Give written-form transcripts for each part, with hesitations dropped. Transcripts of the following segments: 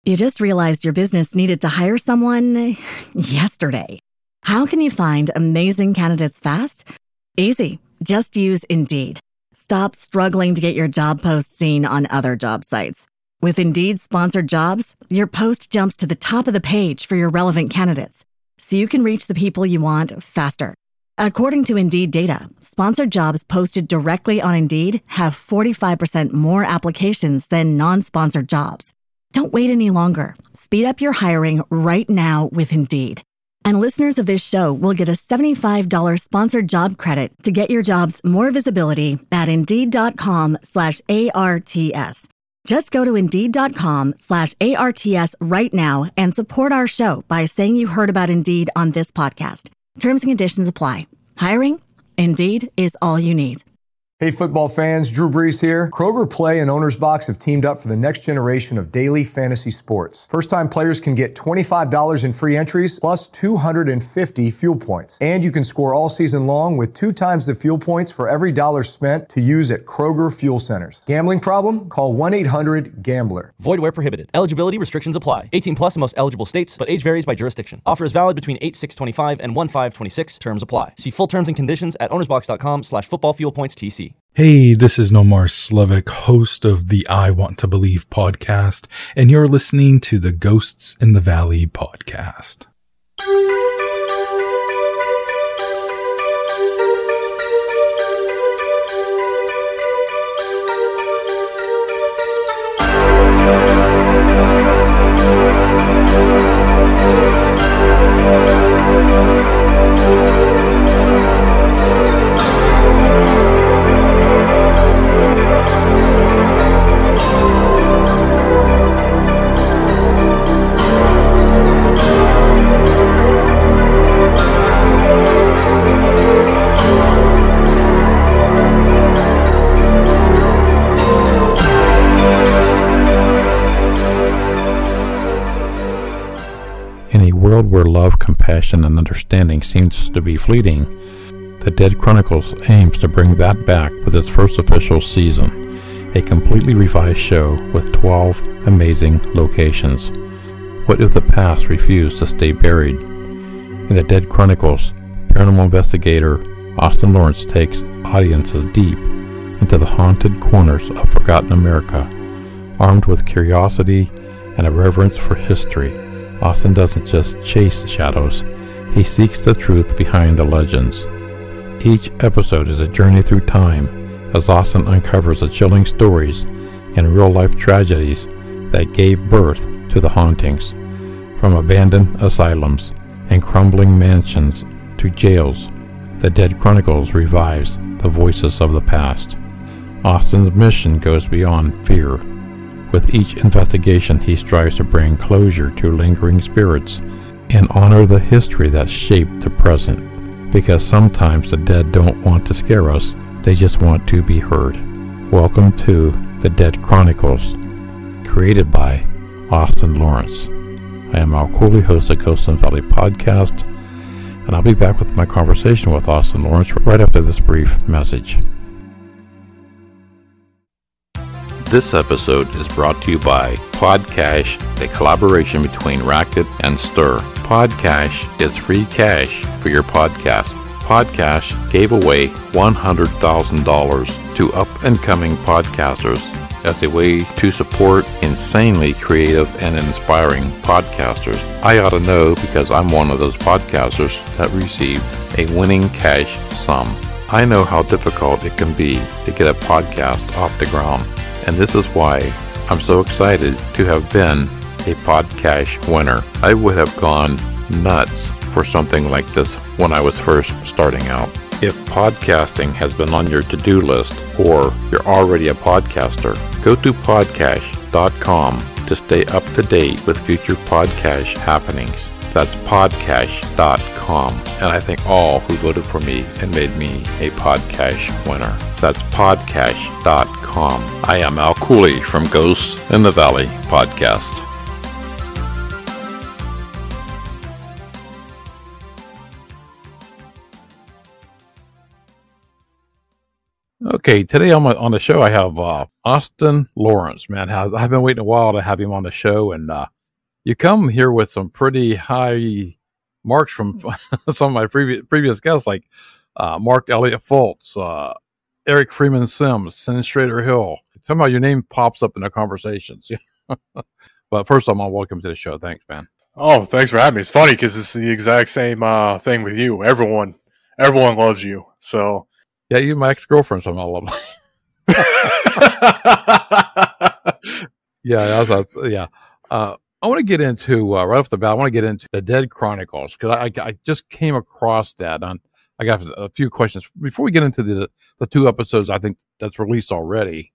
You just realized your business needed to hire someone yesterday. How can you find amazing candidates fast? Easy. Just use Indeed. Stop struggling to get your job post seen on other job sites. With Indeed sponsored jobs, your post jumps to the top of the page for your relevant candidates, so you can reach the people you want faster. According to Indeed data, sponsored jobs posted directly on Indeed have 45% more applications than non-sponsored jobs. Don't wait any longer. Speed up your hiring right now with Indeed. And listeners of this show will get a $75 sponsored job credit to get your jobs more visibility at Indeed.com/ARTS. Just go to Indeed.com/ARTS right now and support our show by saying you heard about Indeed on this podcast. Terms and conditions apply. Hiring? Indeed is all you need. Hey football fans, Drew Brees here. Kroger Play and Owner's Box have teamed up for the next generation of daily fantasy sports. First-time players can get $25 in free entries plus 250 fuel points. And you can score all season long with 2 times the fuel points for every dollar spent to use at Kroger Fuel Centers. Gambling problem? Call 1-800-GAMBLER. Void where prohibited. Eligibility restrictions apply. 18 plus in most eligible states, but age varies by jurisdiction. Offer is valid between 8/6/25 and 1/5/26. Terms apply. See full terms and conditions at ownersbox.com/footballfuelpointstc. Hey, this is Nomar Slevik, host of the I Want to Believe podcast, and you're listening to the Ghosts in the Valley podcast. In a world where love, compassion, and understanding seems to be fleeting, The Dead Chronicles aims to bring that back with its first official season, a completely revised show with 12 amazing locations. What if the past refused to stay buried? In The Dead Chronicles, paranormal investigator Austin Lawrence takes audiences deep into the haunted corners of forgotten America. Armed with curiosity and a reverence for history, Austin doesn't just chase shadows, he seeks the truth behind the legends. Each episode is a journey through time as Austin uncovers the chilling stories and real-life tragedies that gave birth to the hauntings. From abandoned asylums and crumbling mansions to jails, The Dead Chronicles revives the voices of the past. Austin's mission goes beyond fear. With each investigation, he strives to bring closure to lingering spirits and honor the history that shaped the present. Because sometimes the dead don't want to scare us, they just want to be heard. Welcome to The Dead Chronicles, created by Austin Lawrence. I am Al Cooley, host of Ghost in the Valley podcast, and I'll be back with my conversation with Austin Lawrence right after this brief message. This episode is brought to you by Podcash, a collaboration between Racket and Stir. Podcash is free cash for your podcast. Podcash gave away $100,000 to up-and-coming podcasters as a way to support insanely creative and inspiring podcasters. I ought to know because I'm one of those podcasters that received a winning cash sum. I know how difficult it can be to get a podcast off the ground. And this is why I'm so excited to have been a Podcash winner. I would have gone nuts for something like this when I was first starting out. If podcasting has been on your to-do list or you're already a podcaster, go to podcash.com to stay up to date with future Podcash happenings. That's podcash.com. And I thank all who voted for me and made me a Podcash winner. That's podcash.com. I am Al Cooley from Ghosts in the Valley podcast. Okay, today on the show I have Austin Lawrence. Man, I've been waiting a while to have him on the show, and you come here with some pretty high marks from some of my previous guests, like Mark Elliott Fultz, Eric Freeman Sims, Sin Strader Hill. Somehow your name pops up in the conversations. But first, I'm welcome to the show. Thanks, man. Oh, thanks for having me. It's funny because it's the exact same thing with you. Everyone loves you. So yeah, you my ex-girlfriend somehow love me. Yeah, yeah. I want to get into right off the bat. I want to get into the Dead Chronicles because I just came across that. I got a few questions before we get into the 2 episodes. I think that's released already.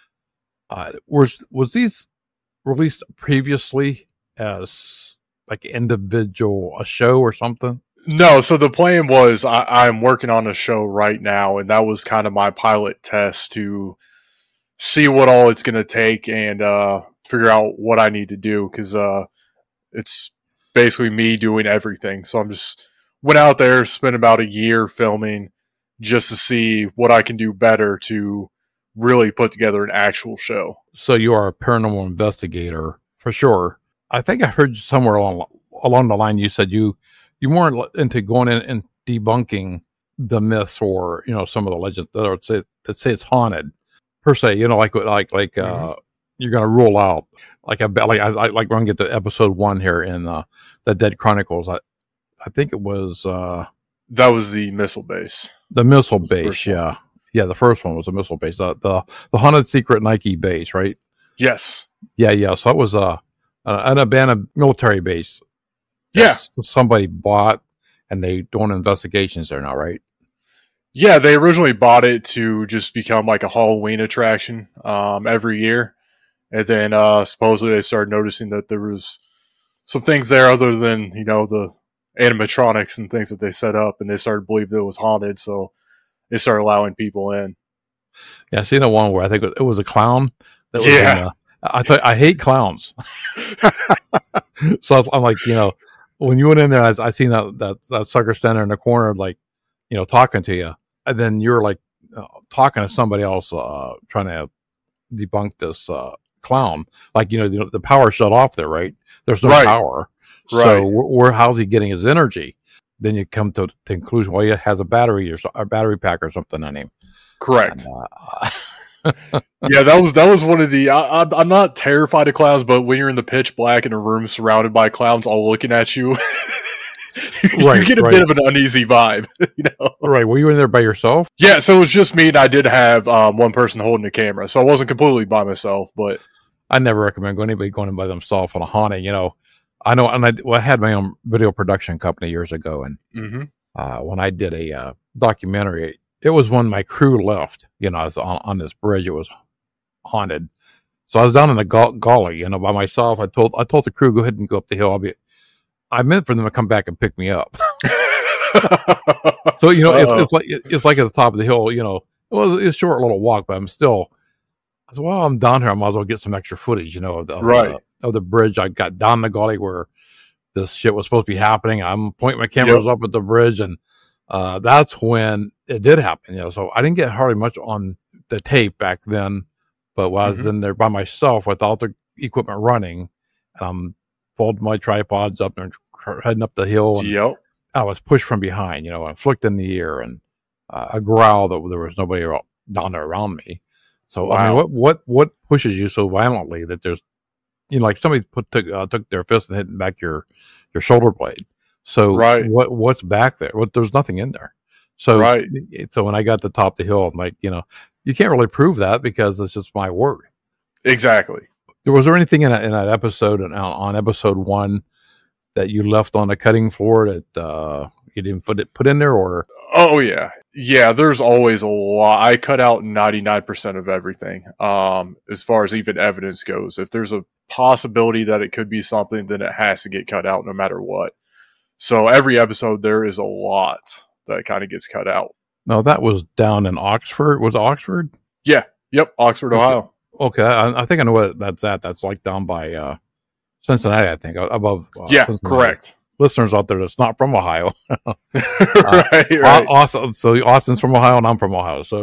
Was these released previously as like a show or something? No. So the plan was I'm working on a show right now, and that was kind of my pilot test to see what all it's going to take and figure out what I need to do because it's basically me doing everything. So I'm just went out there, spent about a year filming just to see what I can do better to really put together an actual show. So you are a paranormal investigator for sure. I think I heard somewhere along the line you said you weren't into going in and debunking the myths or some of the legends that say it's haunted per se. Like you're going to rule out like when I get to episode 1 here in the Dead Chronicles. I think it was that was the missile base. The missile base, yeah. Yeah, the first one was a missile base. The haunted secret Nike base, right? Yes. Yeah. So it was an abandoned military base. Yeah. Somebody bought, and they doing investigations there now, right? Yeah, they originally bought it to just become like a Halloween attraction every year. And then supposedly they started noticing that there was some things there other than, the animatronics and things that they set up, and they started to believe that it was haunted, so they started allowing people in. Yeah, I seen the one where I think it was a clown. That was I hate clowns. So I'm like, when you went in there, I seen that sucker standing in the corner, like, talking to you, and then you're like talking to somebody else, trying to debunk this clown. Like, the power shut off there, right? There's no power. Right. So how's he getting his energy? Then you come to the conclusion, well, he has a battery or a battery pack or something on him. Correct. And, yeah, that was one of the. I'm not terrified of clowns, but when you're in the pitch black in a room surrounded by clowns all looking at you, you get a bit of an uneasy vibe. Right. Were you in there by yourself? Yeah. So it was just me, and I did have one person holding the camera, so I wasn't completely by myself. But I never recommend anybody going in by themselves on a haunting. I know, and I had my own video production company years ago, and when I did a documentary, it was when my crew left. I was on this bridge. It was haunted, so I was down in the gully, by myself. I told the crew, go ahead and go up the hill. I meant for them to come back and pick me up. So it's like at the top of the hill. It was a short little walk, but I'm still. I said, well, I'm down here. I might as well get some extra footage, of the bridge. I got down the gully where this shit was supposed to be happening. I'm pointing my cameras up at the bridge, and that's when it did happen. So I didn't get hardly much on the tape back then, but when I was in there by myself without the equipment running, folding my tripods up and heading up the hill, and I was pushed from behind, and flicked in the ear, and a growl that there was nobody down there around me. So I mean, what pushes you so violently that there's, like somebody took their fist and hit back your shoulder blade. So what's back there? There's nothing in there. So so when I got to the top of the hill, I'm like, you can't really prove that because it's just my word. Exactly. Was there anything in that episode on episode 1 that you left on the cutting floor that you didn't put in there, or? Oh yeah. There's always a lot. I cut out 99% of everything. As far as even evidence goes, if there's a possibility that it could be something, then it has to get cut out no matter what. So every episode there is a lot that kind of gets cut out. No, that was down in Oxford. Was it Oxford? Yeah. Yep. Oxford, Ohio. Okay. I think I know what that's at. That's like down by Cincinnati, I think, above. Cincinnati. Correct. Listeners out there that's not from Ohio. right. Awesome. So Austin's from Ohio and I'm from Ohio. So,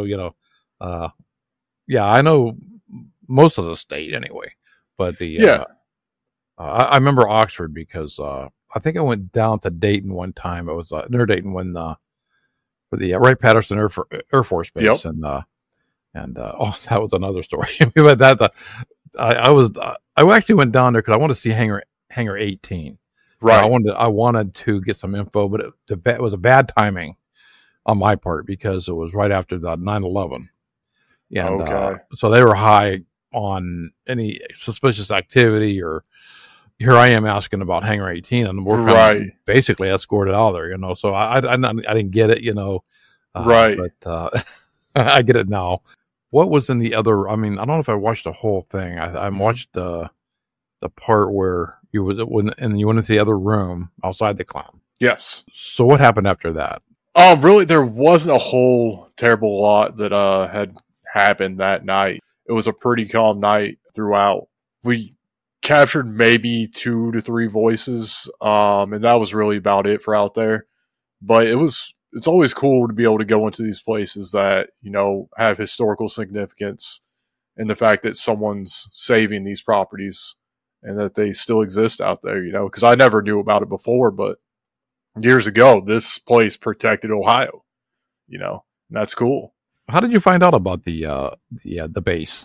I know most of the state anyway, but I remember Oxford because I think I went down to Dayton one time. It was near Dayton when for the Wright-Patterson Air Force Base, Yep. oh, that was another story. But I actually went down there because I wanted to see Hangar 18. Right. I wanted to get some info, but it was a bad timing on my part because it was right after the 9/11. And Okay. so they were high on any suspicious activity, or here I am asking about Hangar 18, and we're kind of basically escorted out of there, you know. So I didn't get it, you know. Right. But I get it now. What was in the other? I mean, I don't know if I watched the whole thing. I watched the part where you went into the other room outside the clown. Yes. So what happened after that? Really, there wasn't a whole terrible lot that had happened that night. It was a pretty calm night throughout. We captured maybe 2 to 3 voices, and that was really about it for out there. But it's always cool to be able to go into these places that, you know, have historical significance, and the fact that someone's saving these properties and that they still exist out there, you know, because I never knew about it before, but years ago, this place protected Ohio, you know, and that's cool. How did you find out about the base?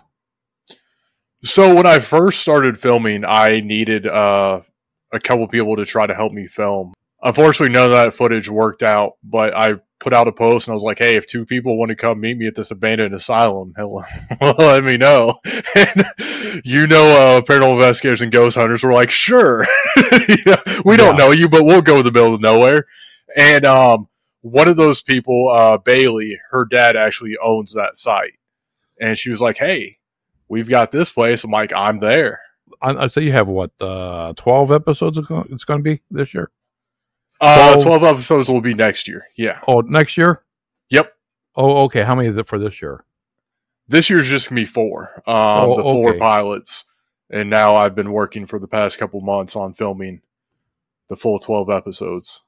So when I first started filming, I needed a couple people to try to help me film. Unfortunately, none of that footage worked out, but I put out a post and I was like, hey, if 2 people want to come meet me at this abandoned asylum, let me know. And, you know, paranormal investigators and ghost hunters were like, sure. We don't know you, but we'll go to the middle of nowhere. And one of those people, Bailey, her dad actually owns that site. And she was like, hey, we've got this place. I'm like, I'm there. I say you have what, 12 episodes it's going to be this year? 12 episodes will be next year. Yeah. Oh, next year? Yep. Oh, okay. How many for this year? This year's just going to be 4. The 4 pilots. And now I've been working for the past couple months on filming the full 12 episodes.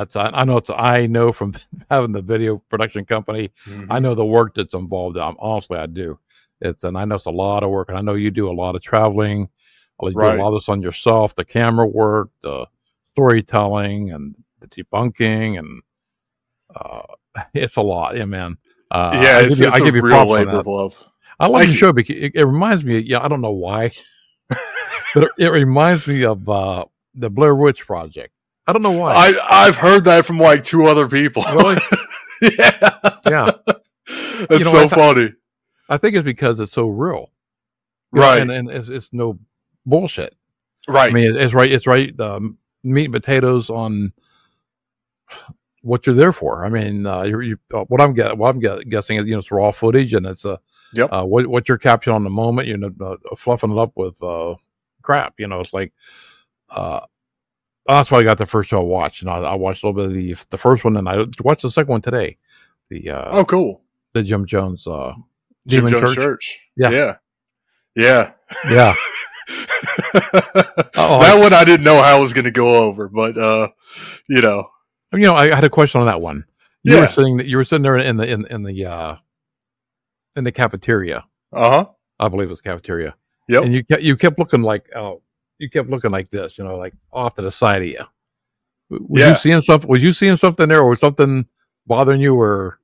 I know from having the video production company, I know the work that's involved. Honestly, I do. And I know it's a lot of work, and I know you do a lot of traveling. You do a lot of this on yourself, the camera work, the storytelling, and the debunking, and it's a lot. Yeah, man. I give you real labor of love. I love the show because it reminds me. I don't know why, but it reminds me of the Blair Witch Project. I don't know why. I've heard that from like 2 other people. Really? Yeah. It's so funny. I think it's because it's so real, right? And it's no bullshit, right? I mean, it's right. It's right. Meat and potatoes on what you're there for. I mean, what I'm guessing is, you know, it's raw footage, and it's what you're capturing on the moment. You know, fluffing it up with crap. You know, it's like that's why I got the first show I watched. And I watched a little bit of the first one, and I watched the second one today. Cool. The Jim Jones. Jim Jones Church. Yeah. That one I didn't know how I was going to go over, but you know, I had a question on that one. You were sitting there in the cafeteria. I believe it was cafeteria. Yep. And you kept looking like this, you know, like off to the side of you. Was you seeing something? Was you seeing something there, or was something bothering you? Or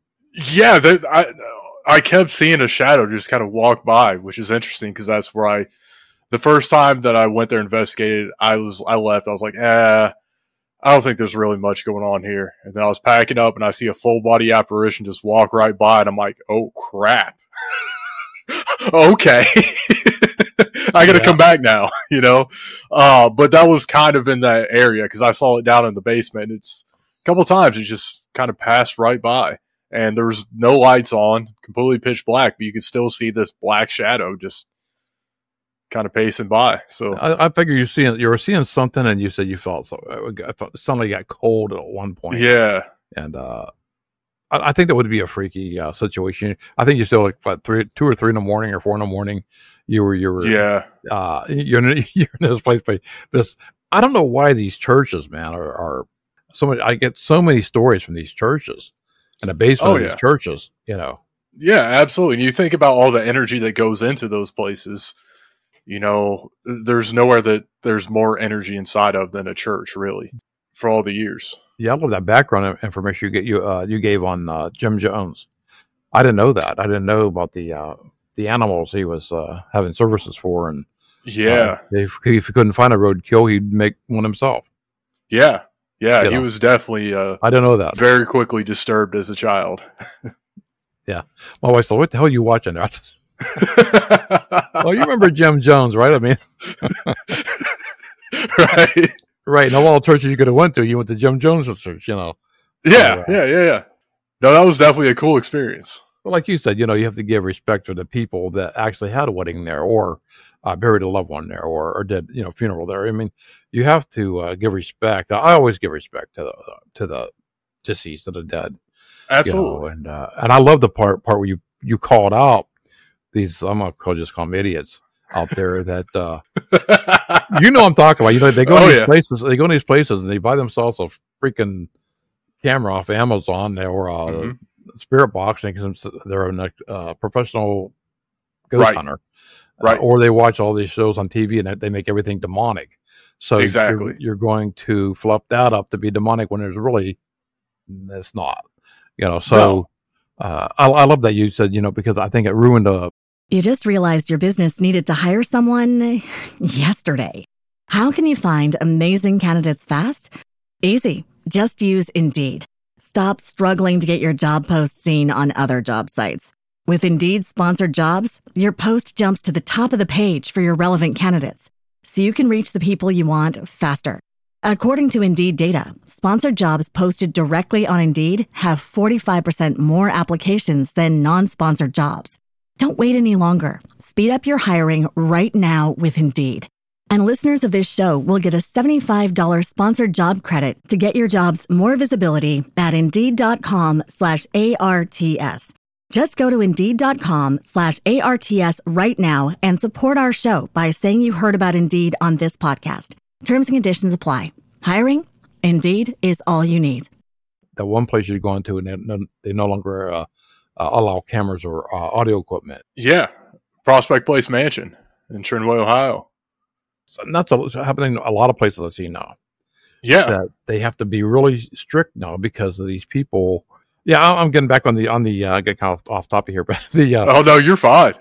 I kept seeing a shadow just kind of walk by, which is interesting because that's where the first time that I went there and investigated, I left. I was like, I don't think there's really much going on here. And then I was packing up and I see a full body apparition just walk right by, and I'm like, oh crap. Okay. I got to come back now, you know? But that was kind of in that area because I saw it down in the basement. It's a couple times it just kind of passed right by. And there was no lights on, completely pitch black, but you could still see this black shadow just kind of pacing by. So I figure you were seeing something, and you said you felt somebody got cold at one point. Yeah, and I think that would be a freaky situation. I think you still like 2 or 3 in the morning or 4 in the morning. You're in this place. This I don't know why these churches, man, are so much. I get so many stories from these churches. And the basement of these churches, you know. Yeah, absolutely. And you think about all the energy that goes into those places. There's nowhere that there's more energy inside of than a church, really, for all the years. Yeah, I love that background information you gave on Jim Jones. I didn't know that. I didn't know about the animals he was having services for, and if he couldn't find a roadkill, he'd make one himself. Yeah, he was definitely. I didn't know that. Very quickly disturbed as a child. Yeah, my wife said, "What the hell are you watching?" Well, you remember Jim Jones, right? I mean, right. Right. Now, all churches you could have went to, you went to Jim Jones church, Yeah. No, that was definitely a cool experience. Well, like you said, you have to give respect to the people that actually had a wedding there, or buried a loved one there, or did funeral there. I mean, you have to give respect. I always give respect to the deceased, to the dead. Absolutely. And I love the part where you called out these. I'm gonna just call them idiots out there that I'm talking about. They go to these places. They go to these places and they buy themselves a freaking camera off Amazon or Spirit Box, because they're a professional ghost hunter, right? Or they watch all these shows on TV and they make everything demonic. So exactly, you're going to fluff that up to be demonic when it's not. So no. I love that you said, because I think it ruined You just realized your business needed to hire someone yesterday. How can you find amazing candidates fast? Easy. Just use Indeed. Stop struggling to get your job post seen on other job sites. With Indeed sponsored jobs, your post jumps to the top of the page for your relevant candidates, so you can reach the people you want faster. According to Indeed data, sponsored jobs posted directly on Indeed have 45% more applications than non-sponsored jobs. Don't wait any longer. Speed up your hiring right now with Indeed. And listeners of this show will get a $75 sponsored job credit to get your jobs more visibility at Indeed.com/ARTS. Just go to Indeed.com/ARTS right now and support our show by saying you heard about Indeed on this podcast. Terms and conditions apply. Hiring? Indeed is all you need. The one place you're going to, and they no longer allow cameras or audio equipment. Yeah. Prospect Place Mansion in Trinway, Ohio. So that's happening a lot of places I see now. Yeah. That they have to be really strict now because of these people. Yeah, I'm getting back on the get kind of off topic here, but oh no, you're fine.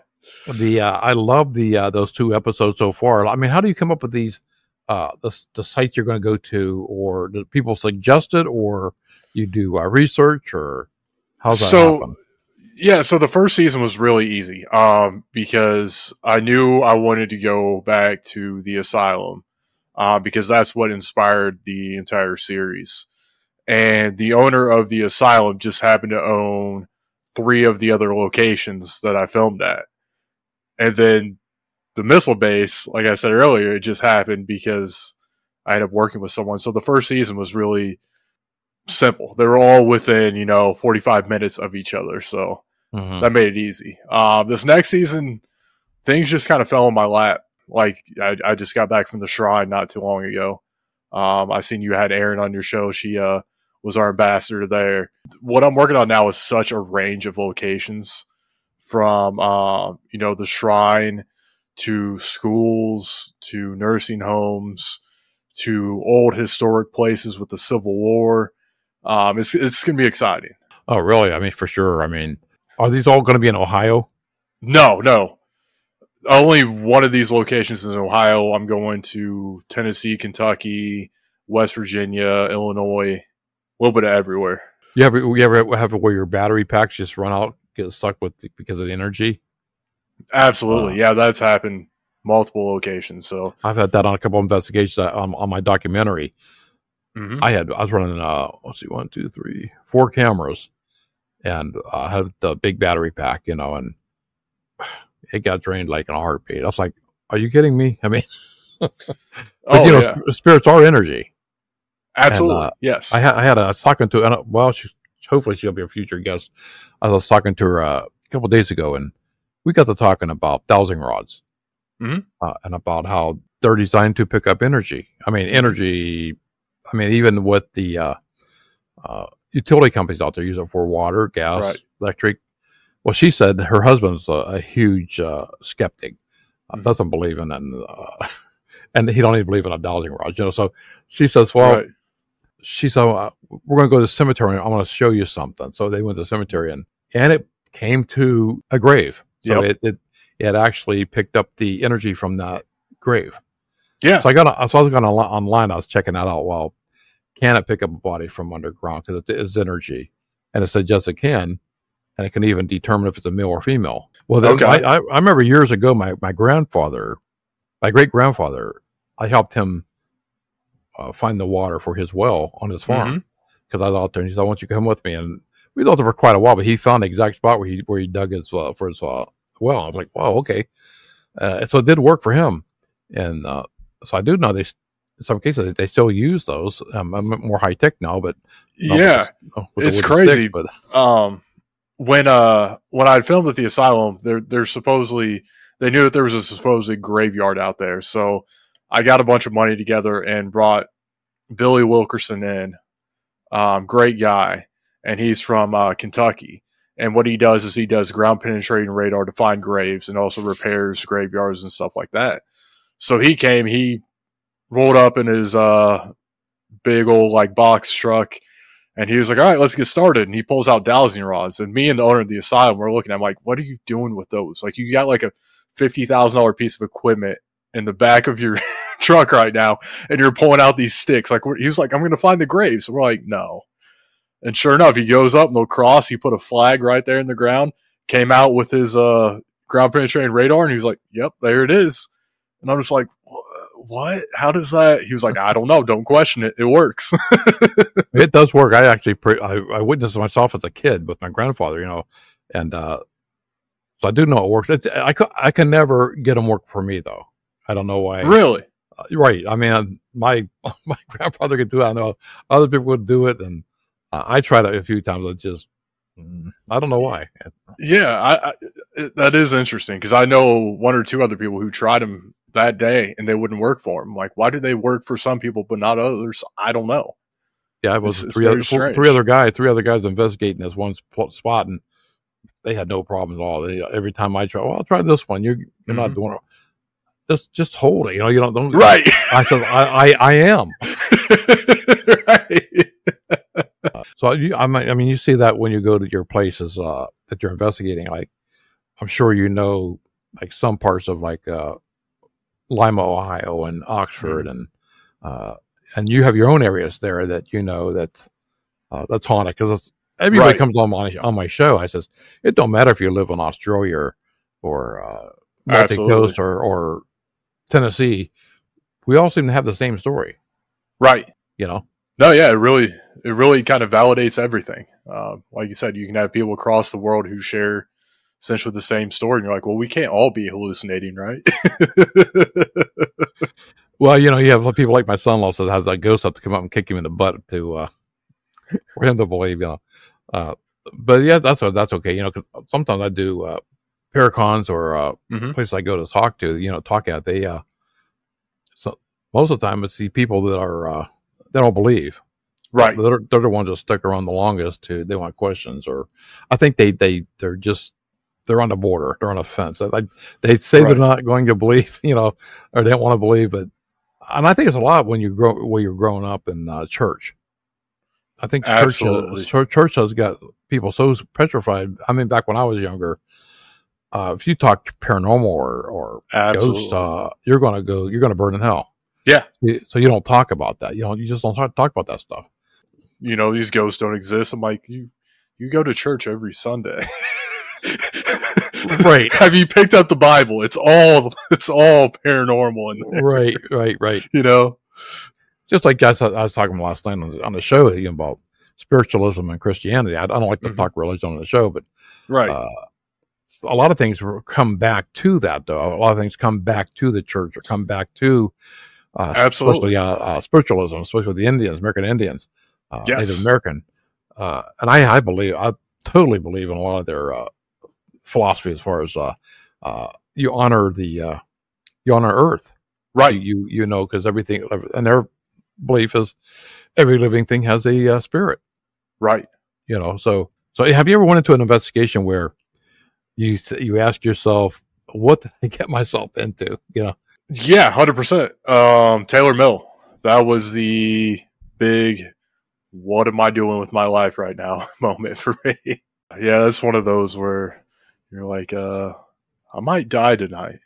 I love those 2 episodes so far. I mean, how do you come up with these the sites you're going to go to, or do people suggest it, or you do research, or how's that happen? Yeah, so the first season was really easy because I knew I wanted to go back to the asylum because that's what inspired the entire series. And the owner of the asylum just happened to own 3 of the other locations that I filmed at. And then the missile base, like I said earlier, it just happened because I ended up working with someone. So the first season was really simple. They were all within, 45 minutes of each other. So that made it easy. This next season, things just kind of fell in my lap. Like I just got back from the Shrine not too long ago. I seen you had Erin on your show. She was our ambassador there. What I'm working on now is such a range of locations, from the Shrine to schools to nursing homes to old historic places with the Civil War. It's going to be exciting. Oh, really? I mean, for sure. I mean, are these all going to be in Ohio? No. Only one of these locations is in Ohio. I'm going to Tennessee, Kentucky, West Virginia, Illinois, a little bit of everywhere. You ever have where your battery packs just run out, get stuck because of the energy? Absolutely. Yeah, that's happened multiple locations. So I've had that on a couple of investigations on my documentary. I was running 1, 2, 3, 4 cameras, and I had the big battery pack, and it got drained like in a heartbeat. I was like, "Are you kidding me?" I mean, spirits are energy. Absolutely, and, yes. I was talking to, hopefully she'll be a future guest. I was talking to her a couple of days ago, and we got to talking about dowsing rods, and about how they're designed to pick up energy. I mean, energy. I mean, even with the utility companies out there use it for water, gas, electric. Well, she said her husband's a huge skeptic doesn't believe in it. And he don't even believe in a dowsing rod, So she says, well, she said, we're going to go to the cemetery and I want to show you something. So they went to the cemetery and it came to a grave. So it actually picked up the energy from that grave. Yeah. So I was going online. I was checking that out. Well, can it pick up a body from underground? Because it is energy. And it said, yes, it can. And it can even determine if it's a male or female. Well, then I remember years ago, my great-grandfather, I helped him find the water for his well on his farm. Because I was out there and he said, I want you to come with me. And we was out there for quite a while, but he found the exact spot where he dug his for his well. I was like, wow, okay. So it did work for him. And so I do know in some cases they still use those. I'm more high tech now, but it's crazy. Sticks, but when I filmed at the asylum, there's supposedly they knew that there was a supposed graveyard out there. So I got a bunch of money together and brought Billy Wilkerson in. Great guy, and he's from Kentucky. And what he does is he does ground penetrating radar to find graves and also repairs graveyards and stuff like that. So he rolled up in his big old box truck, and he was like, all right, let's get started. And he pulls out dowsing rods. And me and the owner of the asylum were looking at him like, what are you doing with those? Like, you got like a $50,000 piece of equipment in the back of your truck right now, and you're pulling out these sticks. Like, he was like, I'm going to find the graves. So we're like, no. And sure enough, he goes up, no cross. He put a flag right there in the ground, came out with his ground penetrating radar, and he was like, yep, there it is. And I'm just like, what? How does that? He was like, I don't know. Don't question it. It works. It does work. I actually, I witnessed it myself as a kid with my grandfather, and so I do know it works. I can never get them work for me though. I don't know why. Really? Right. I mean, my grandfather could do it. I know other people would do it, and I tried it a few times. I don't know why. Yeah, that is interesting because I know one or two other people who tried them that day and they wouldn't work for them. Like, why do they work for some people but not others? I don't know. Yeah, it was three other guys investigating this one spot, and they had no problems at all. Every time I try, I'll try this one. You're not doing it. Just hold it. You don't. Right. I said, I am. Right. So I mean, you see that when you go to your places that you're investigating. Like, I'm sure like some parts of Lima, Ohio, and Oxford, and you have your own areas there that that's haunted. Because everybody comes on my show. I says it don't matter if you live in Australia or Baltic Coast or Tennessee. We all seem to have the same story, right? No, yeah, it really kind of validates everything. Like you said, you can have people across the world who share essentially the same story, and you're like, well, we can't all be hallucinating, right? Well, you have people like my son-in-law that has a ghost have to come up and kick him in the butt for him to believe, But yeah, that's okay, because sometimes I do paracons or places I go to talk at. They so most of the time it's the people that are they don't believe. Right. They're the ones that stick around the longest. They want questions, or I think they're on the border. They're on the fence. They say they're not going to believe, or they don't want to believe. And I think it's a lot when you're growing up in church. I think church has got people so petrified. I mean, back when I was younger, if you talk paranormal or ghost, you're going to burn in hell. Yeah. So you don't talk about that. You just don't talk about that stuff. These ghosts don't exist. I'm like, you go to church every Sunday. Right. Have you picked up the Bible? It's all paranormal in there. Right. Just like I was talking last night on the show about spiritualism and Christianity. I don't like to talk religion on the show, but a lot of things come back to that, though. A lot of things come back to the church or come back to absolutely spiritualism, especially with the Indians, American Indians, Native American. And I totally believe in a lot of their philosophy as far as you honor Earth, right? Because everything, and their belief is every living thing has a spirit, right? So have you ever went into an investigation where you ask yourself, what did I get myself into? Yeah, 100%. Taylor Mill. That was the big, what am I doing with my life right now moment for me. Yeah, that's one of those where you're like, I might die tonight.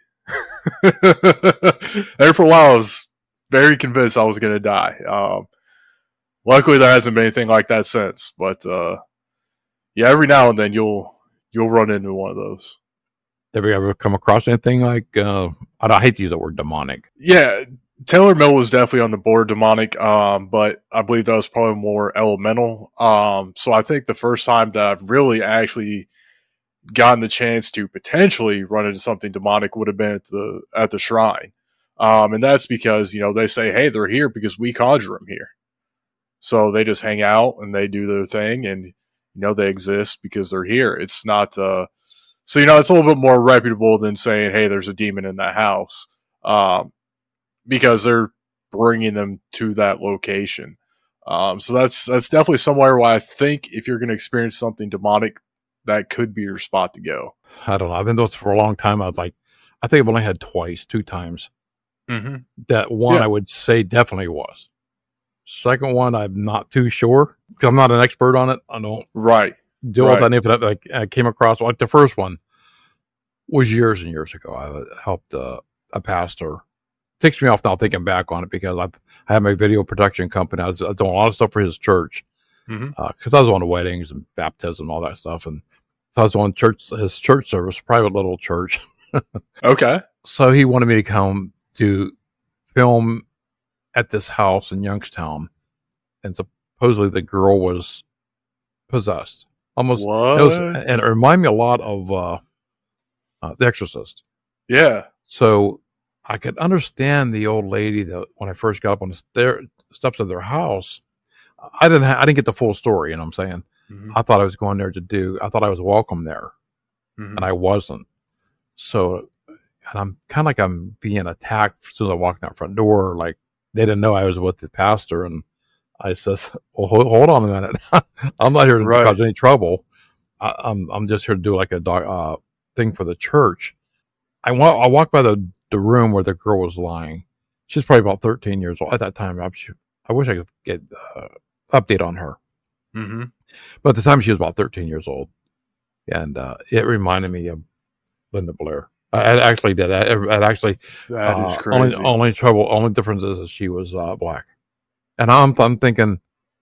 There for a while, I was very convinced I was going to die. Luckily, there hasn't been anything like that since. But yeah, every now and then you'll run into one of those. Have you ever come across anything like, I hate to use the word demonic. Yeah, Taylor Mill was definitely on the board demonic, but I believe that was probably more elemental. So I think the first time that I've really actually gotten the chance to potentially run into something demonic would have been at the shrine. And that's because, they say, hey, they're here because we conjure them here. So they just hang out and they do their thing, and, they exist because they're here. It's not, so, it's a little bit more reputable than saying, hey, there's a demon in that house, because they're bringing them to that location. So that's definitely somewhere where I think if you're going to experience something demonic, that could be your spot to go. I don't know. I've been doing this for a long time. I think I've only had two times. Mm-hmm. That one I would say definitely was. Second one, I'm not too sure because I'm not an expert on it. I don't deal with that info that I came across. Like the first one was years and years ago. I helped a pastor. It takes me off now thinking back on it because I had my video production company. I was doing a lot of stuff for his church because I was on the weddings and baptism and all that stuff. And so I was on his church service, private little church. Okay. So he wanted me to come to film at this house in Youngstown, and supposedly the girl was possessed. Almost, and it reminded me a lot of The Exorcist. Yeah. So I could understand the old lady that when I first got up on the steps of their house, I didn't get the full story. You know what I'm saying? Mm-hmm. I thought I was going there I thought I was welcome there, and I wasn't. So, and I'm kind of like I'm being attacked as soon as I walked out front door. Like they didn't know I was with the pastor, and I says, "Well, hold on a minute. I'm not here to cause any trouble. I'm just here to do like a thing for the church." I walked by the room where the girl was lying. She's probably about 13 years old at that time. I wish I could get update on her. Mm-hmm. But at the time, she was about 13 years old, and it reminded me of Linda Blair. I actually did. That is crazy. Only difference is that she was black, and I'm thinking,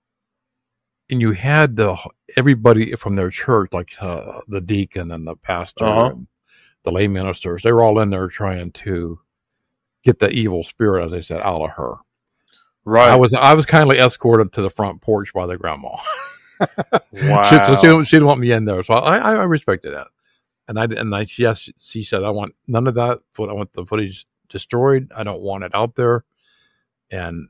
and you had everybody from their church, like the deacon and the pastor and the lay ministers. They were all in there trying to get the evil spirit, as they said, out of her. Right. I was kindly escorted to the front porch by the grandma. Wow. She didn't want me in there, so I respected that. And she said, I want none of that. I want the footage destroyed. I don't want it out there. And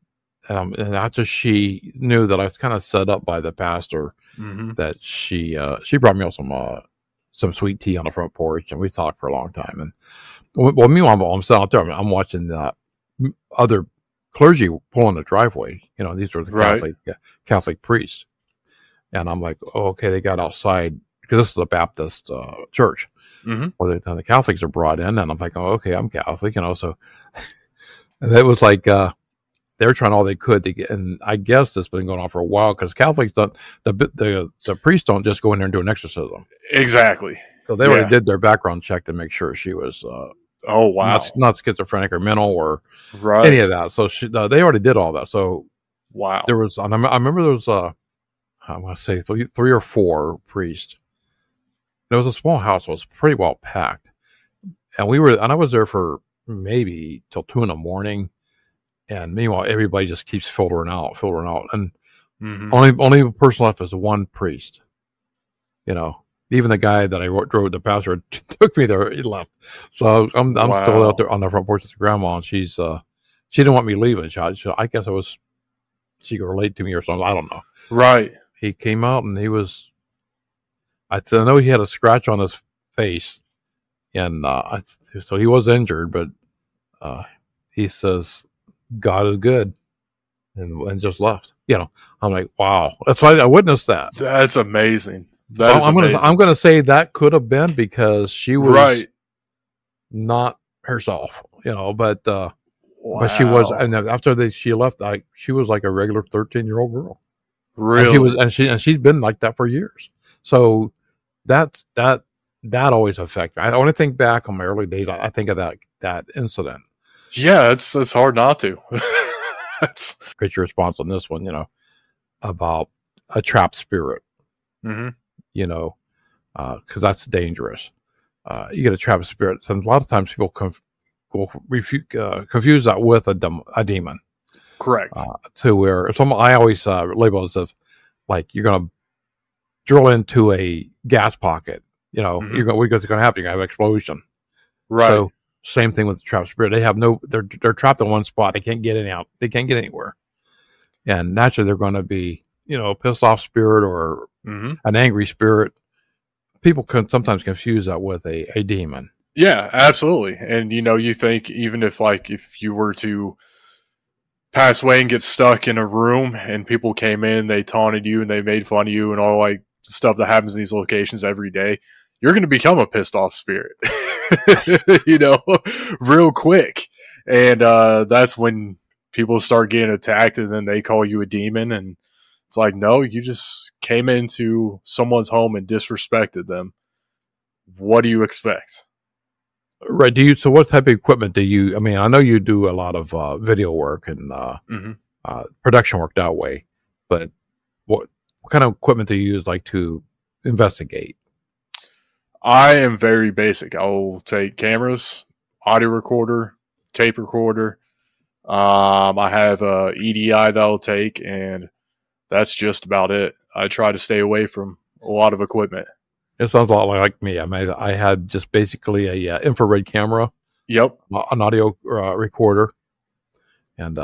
after she knew that I was kind of set up by the pastor, that she brought me some sweet tea on the front porch, and we talked for a long time. And well, meanwhile, I'm sitting out there. I'm watching other clergy pulling the driveway. These were the Catholic priests, and I'm like, oh, okay, they got outside. Because this is a Baptist church, where the Catholics are brought in, and I'm like, oh, okay, I'm Catholic, so it was like they were trying all they could to get, and I guess it's been going on for a while because Catholics don't, the priests don't just go in there and do an exorcism. Exactly. So they already did their background check to make sure she was, not schizophrenic or mental or any of that. So they already did all that. So there was, I remember there was I want to say three or four priests. It was a small house. So it was pretty well packed. And I was there for maybe till 2 a.m. And meanwhile, everybody just keeps filtering out. And only person left is one priest. Even the guy that I drove the pastor took me there. He left. So I'm still out there on the front porch with the grandma. And she didn't want me leaving. I guess she could relate to me or something. I don't know. Right. He came out and I know he had a scratch on his face, and so he was injured, but he says, God is good, and just left. I'm like, wow. That's why I witnessed that. That's amazing. I'm going to say that could have been because she was not herself, but she was, and after she left, she was like a regular 13-year-old girl. Really? And she's been like that for years. So that always affected me. I only think back on my early days. I think of that incident. Yeah, it's hard not to. Get your response on this one, about a trapped spirit, mm-hmm. Because that's dangerous. You get a trapped spirit, and a lot of times people confuse that with a demon. Correct. To where I always label it as like you're going to drill into a gas pocket. Mm-hmm. What's going to happen? You're going to have an explosion. Right. So same thing with the trapped spirit. They're trapped in one spot. They can't get out. They can't get anywhere. And naturally, they're going to be, a pissed off spirit or mm-hmm. an angry spirit. People can sometimes confuse that with a demon. Yeah, absolutely. And, you think even if you were to pass away and get stuck in a room and people came in, they taunted you and they made fun of you and all stuff that happens in these locations every day, you're going to become a pissed off spirit, real quick. And that's when people start getting attacked and then they call you a demon. And it's like, no, you just came into someone's home and disrespected them. What do you expect? Right. So what type of equipment do you, I know you do a lot of video work and mm-hmm. Production work that way, but what kind of equipment do you use to investigate? I am very basic. I'll take cameras, audio recorder, tape recorder. I have a EDI that I'll take, and that's just about it. I try to stay away from a lot of equipment. It sounds a lot like me. I had just basically a infrared camera. Yep. An audio recorder, and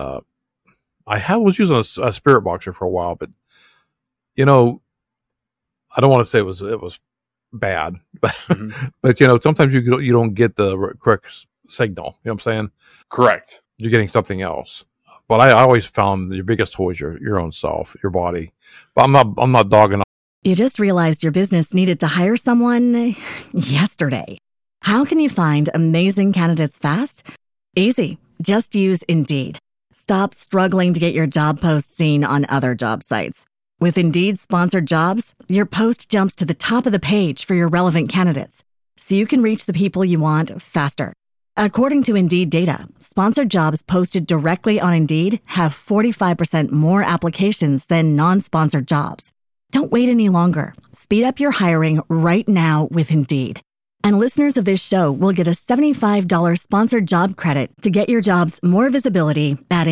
I was using a Spirit Boxer for a while, but I don't want to say it was bad, but mm-hmm. but sometimes you don't get the correct signal. You know what I'm saying? Correct. You're getting something else. But I always found your biggest tool is your own self, your body. But I'm not dogging. You just realized your business needed to hire someone yesterday. How can you find amazing candidates fast? Easy. Just use Indeed. Stop struggling to get your job post seen on other job sites. With Indeed sponsored jobs, your post jumps to the top of the page for your relevant candidates, so you can reach the people you want faster. According to Indeed data, sponsored jobs posted directly on Indeed have 45% more applications than non-sponsored jobs. Don't wait any longer. Speed up your hiring right now with Indeed. And listeners of this show will get a $75 sponsored job credit to get your jobs more visibility at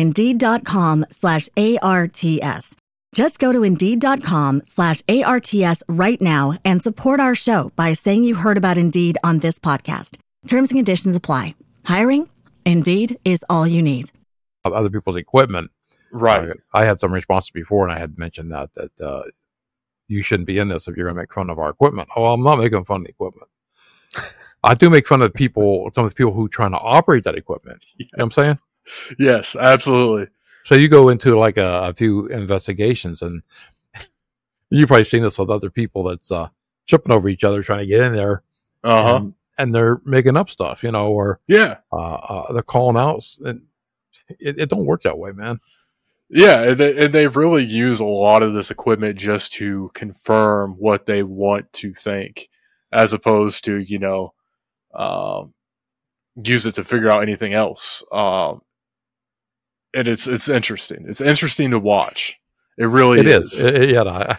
Indeed.com/ARTS. Just go to Indeed.com/ARTS right now and support our show by saying you heard about Indeed on this podcast. Terms and conditions apply. Hiring? Indeed is all you need. Other people's equipment. Right. I had some responses before, and I had mentioned that you shouldn't be in this if you're going to make fun of our equipment. Oh, I'm not making fun of the equipment. I do make fun of some of the people who are trying to operate that equipment. Yes. You know what I'm saying? Yes, absolutely. So you go into a few investigations, and you've probably seen this with other people that's tripping over each other trying to get in there. Uh-huh. And they're making up stuff, or yeah, they're calling out, and it don't work that way, man. Yeah, and they really use a lot of this equipment just to confirm what they want to think, as opposed to use it to figure out anything else. And it's interesting. It's interesting to watch. It really is. Yeah,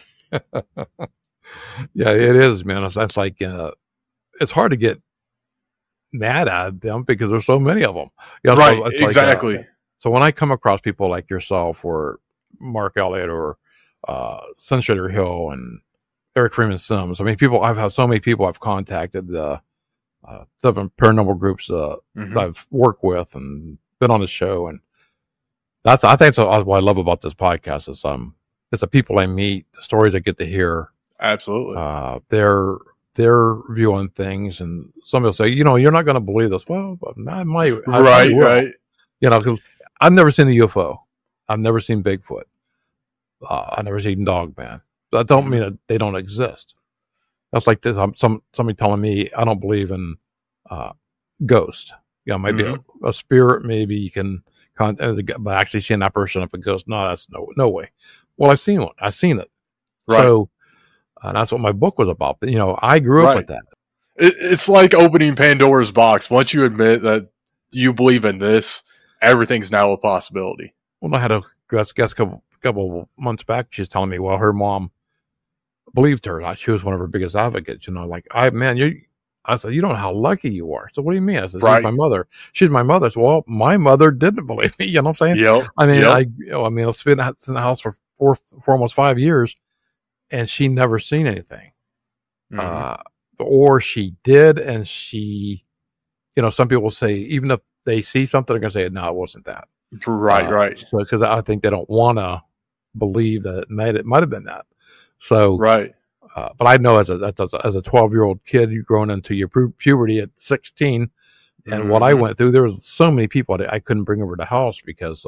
it is, man. That's like it's hard to get mad at them because there's so many of them. Right, so exactly. So when I come across people like yourself or Mark Elliott or Sunshiner Hill and Eric Freeman Sims, I've had so many people I've contacted, different paranormal groups that I've worked with and been on the show, and I think that's what I love about this podcast is it's the people I meet, the stories I get to hear. Absolutely. Their view on things, and somebody will say, you're not going to believe this. Well, I might. Right. Because I've never seen a UFO. I've never seen Bigfoot. I've never seen Dogman. That don't mean that they don't exist. That's like this. Somebody telling me I don't believe in ghost. You know, maybe a spirit. Maybe you can but actually seeing that person if a ghost. No, that's no way. Well, I've seen one. I've seen it. Right. So that's what my book was about. But, you know, I grew up with that. It's like opening Pandora's box. Once you admit that you believe in this, everything's now a possibility. Well, I had a guest a couple months back. She's telling me, well, her mom believed her. She was one of her biggest advocates. You know, like, I said, you don't know how lucky you are. So what do you mean? I said, she's my mother. She's my mother. So, well, my mother didn't believe me. You know what I'm saying? Yep. I mean, I've been in the house for almost 5 years, and she never seen anything. Or she did, and she, you know, some people say even if they see something, they're gonna say, no, it wasn't that. Right. So because I think they don't want to believe that it might have been that. So right. But I know as a 12-year-old kid, you're growing into your puberty at 16, and what I went through, there was so many people I couldn't bring over to the house because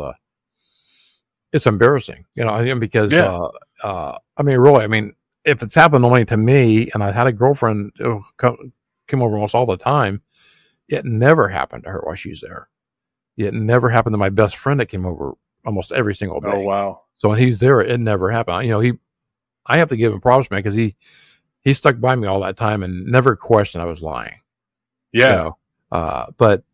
it's embarrassing, you know. Because really, if it's happened only to me, and I had a girlfriend who came over almost all the time, it never happened to her while she was there. It never happened to my best friend that came over almost every single day. Oh wow! So when he's there, it never happened. You know, I have to give him props, man, because he stuck by me all that time and never questioned I was lying. Yeah. You know? But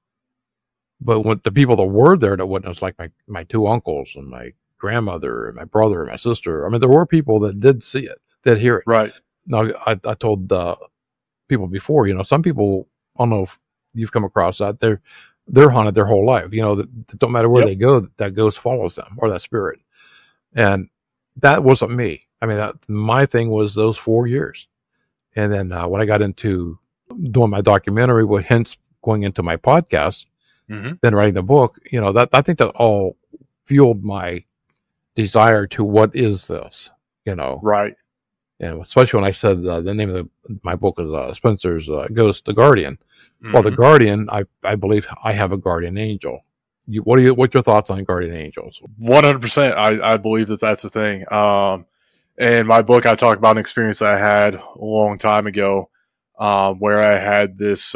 when the people that were there that witnessed, like my two uncles and my grandmother and my brother and my sister, I mean, there were people that did see it, that hear it. Right. Now, I told people before, you know, some people, I don't know if you've come across that, they're haunted their whole life. You know, that don't matter where they go, that ghost follows them, or that spirit. And that wasn't me. I mean, my thing was those 4 years. And then when I got into doing my documentary, hence going into my podcast, then writing the book, you know, that I think that all fueled my desire to what is this, you know? Right. And especially when I said the name of my book is Spencer's Ghost, the Guardian. Well, the Guardian, I believe I have a guardian angel. What's your thoughts on guardian angels? 100%. I believe that's the thing. In my book, I talk about an experience that I had a long time ago, where I had this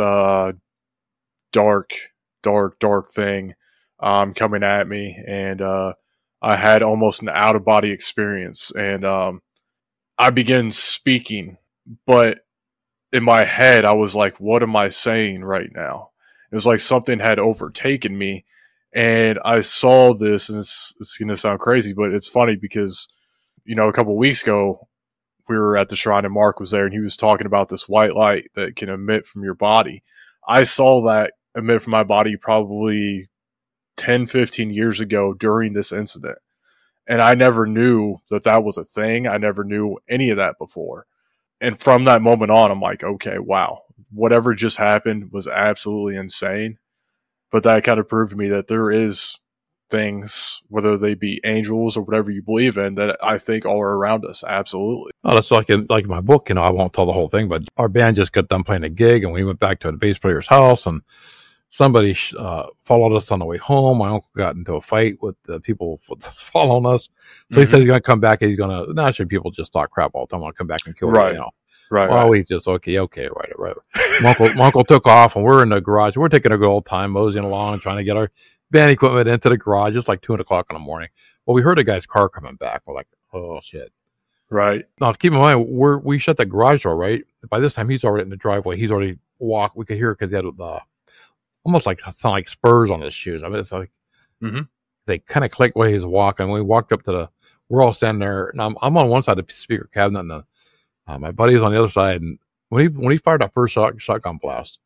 dark thing coming at me, and I had almost an out of body experience, and I began speaking, but in my head, I was like, "What am I saying right now?" It was like something had overtaken me, and I saw this, and it's going to sound crazy, but it's funny because, you know, a couple of weeks ago, we were at the shrine and Mark was there, and he was talking about this white light that can emit from your body. I saw that emit from my body probably 10, 15 years ago during this incident. And I never knew that was a thing. I never knew any of that before. And from that moment on, I'm like, okay, wow, whatever just happened was absolutely insane. But that kind of proved to me that there is things, whether they be angels or whatever you believe in, that I think all are around us. Absolutely. Oh, that's like in my book. You know, I won't tell the whole thing, but our band just got done playing a gig, and we went back to the bass player's house, and somebody followed us on the way home. My uncle got into a fight with the people following us, so he said he's going to come back. And he's going to. Naturally, people just talk crap all the time. Want to come back and kill you, you know. Right. Oh, we just okay, right. My uncle took off, and we're in the garage. We're taking a good old time, moseying along, trying to get our band equipment into the garage. Just like 2:00 in the morning. Well, we heard a guy's car coming back. We're like, oh shit. Right. Now, keep in mind, we shut the garage door. Right. By this time, he's already in the driveway. He's already walked. We could hear it because he had almost like sound like spurs on his shoes. I mean, it's like they kind of click while he's walking. We walked up to we're all standing there, and I'm on one side of the speaker cabinet, and my buddy's on the other side. And when he fired that first shotgun blast,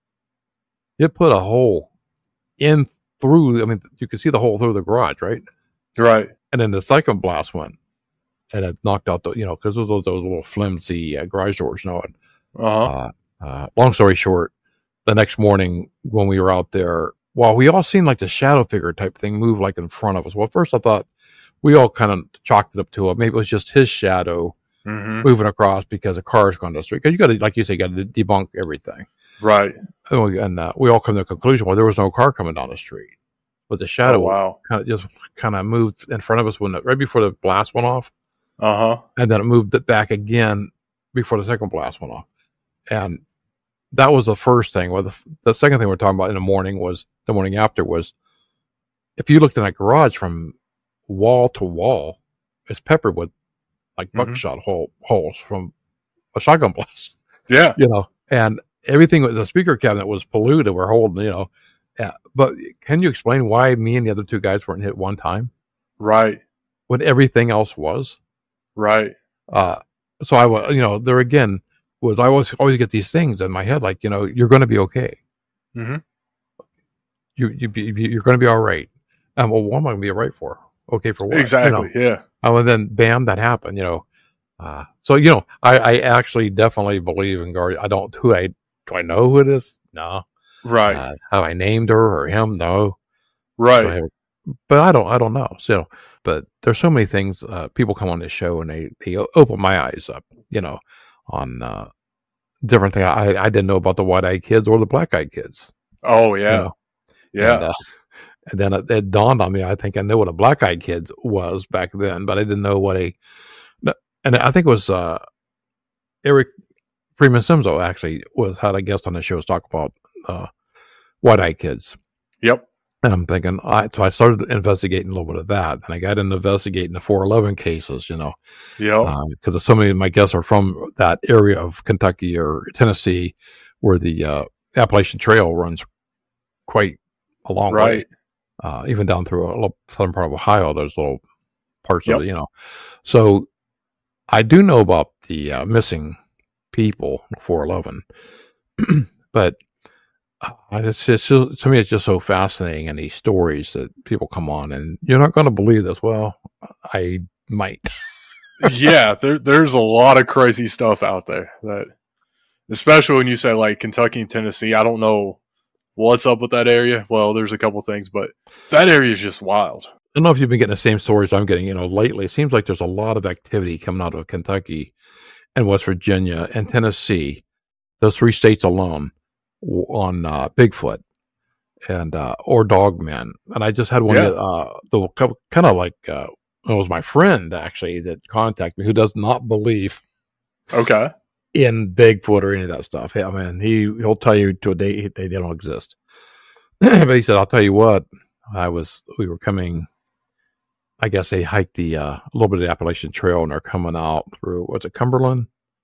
it put a hole in through. I mean, you could see the hole through the garage, right? Right. And then the second blast went, and it knocked out because those little flimsy garage doors, you know. Long story short, the next morning when we were out there, well, we all seen like the shadow figure type thing move like in front of us. Well, at first I thought we all kind of chalked it up to maybe it was just his shadow moving across because a car's gone down the street. Because you got to, like you say, got to debunk everything. Right. And we all come to the conclusion, well, there was no car coming down the street. But the shadow kind of moved in front of us right before the blast went off. And then it moved it back again before the second blast went off. And that was the first thing. Well, the second thing we're talking about in the morning after was, if you looked in that garage from wall to wall, it's peppered with like buckshot holes from a shotgun blast. Yeah. And everything with the speaker cabinet was polluted. We're holding, Yeah. But can you explain why me and the other two guys weren't hit one time? Right. When everything else was? Right. So I was, there again was, I always get these things in my head, like, you're going to be okay. Mm-hmm. You're going to be all right. Well, what am I going to be all right for? Okay, for what? Exactly. Yeah. And then, bam, that happened. So I actually definitely believe in Guardian. Do I know who it is? No. Right. Have I named her or him? No. Right. But I don't know. So, but there's so many things. People come on this show and they open my eyes up. On different things. I didn't know about the white-eyed kids or the black-eyed kids. Oh yeah. Yeah. And then it dawned on me. I think I knew what a black-eyed kid was back then, but I didn't know what and I think it was Eric Freeman Simzo actually had a guest on the show to talk about white-eyed kids. Yep. And I'm thinking, so I started investigating a little bit of that, and I got into investigating the 411 cases, Yeah. Because so many of my guests are from that area of Kentucky or Tennessee, where the Appalachian Trail runs quite a long way. Even down through a little southern part of Ohio, there's little parts of it, So I do know about the missing people, 411, but to me, it's just so fascinating, and these stories that people come on, and you're not going to believe this. Well, I might. Yeah, there's a lot of crazy stuff out there, that, especially when you say like Kentucky and Tennessee. I don't know what's up with that area. Well, there's a couple things, but that area is just wild. I don't know if you've been getting the same stories I'm getting. Lately, it seems like there's a lot of activity coming out of Kentucky and West Virginia and Tennessee, those 3 states alone, on Bigfoot and or Dogman. And I just had one that kind of like it was my friend actually that contacted me, who does not believe in Bigfoot or any of that stuff. I mean, he'll tell you to a day they don't exist. But he said, I'll tell you what, we were coming, I guess they hiked a little bit of the Appalachian Trail, and they're coming out through, what's it, Cumberland?